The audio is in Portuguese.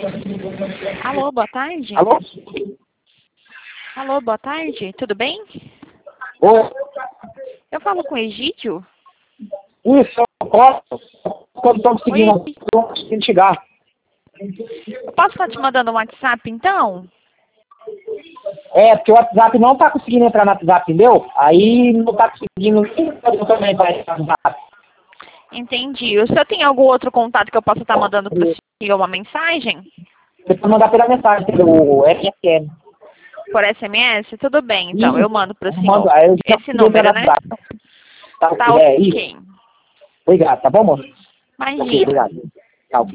Alô, boa tarde. Alô? Alô, boa tarde. Tudo bem? Oi? Eu falo com o Egídio. Isso, eu posso. Quando estou conseguindo, Oi. estou conseguindo chegar. Eu posso estar te mandando um WhatsApp, então? É, porque o WhatsApp não está conseguindo entrar no WhatsApp, entendeu? Aí não está conseguindo eu também para entrar no WhatsApp. Entendi. O senhor tem algum outro contato que eu possa estar mandando para o senhor uma mensagem? Você pode mandar pela mensagem, pelo MSN. Por SMS? Tudo bem, então. Eu mando para o Mando, senhor. aí eu já Esse consegui entrar número, no né? WhatsApp. Tá, Tá é isso. ok. Obrigado, tá bom, moço? Ok, Imagina. obrigado.